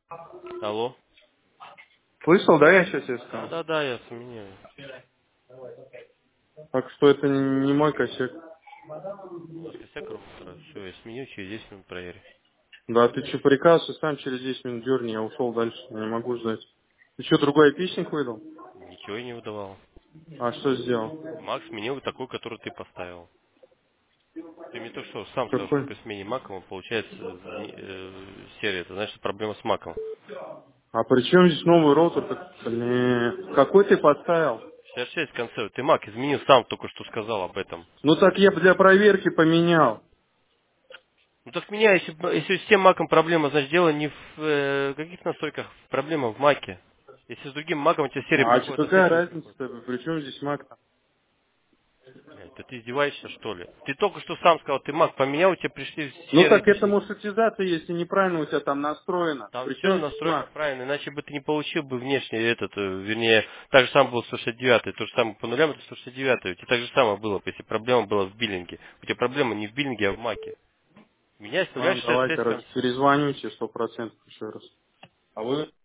Алло. Слышал, да, я сейчас тебе сказал? Да, я сменяю. Так что это не мой косяк. У вас косяк роутера. Все, я сменю, через 10 минут проверю. Да, ты что, приказ, сам через 10 минут дерни, я ушел дальше, я не могу ждать. Ты что, другой опичник выдал? Ничего я не выдавал. А что сделал? Макс сменил такой, который ты поставил. Ты мне то, что сам сказал, что Какой? при смене мака он получается серия. Это значит проблема с маком. А при чем здесь новый роутер? Блин, какой ты поставил? 66 в конце. Ты мак изменил, сам только что сказал об этом. Ну так я бы для проверки поменял. Ну так меня, если с тем маком проблема, значит дело не в каких настройках, проблема в маке. Если с другим маком у тебя серия А что, приходит, а с какая этим не разница? приходит. При чем здесь Мак-то? Блядь, да ты издеваешься, что ли? Ты только что сам сказал, ты мак поменял, у тебя пришли Ну серые так это пишники. маршрутизация, если неправильно у тебя там настроено. Там При все чем в здесь настройках Мак? правильно, иначе бы ты не получил бы внешний этот, вернее, так же самое было 169, то же самое по нулям это 169, у тебя так же самое было, если проблема была в биллинге. У тебя проблема не в биллинге, а в маке. У меня с нуля Ладно, давай, 66 в короче, конце. перезвоню тебе 100% еще раз. А вы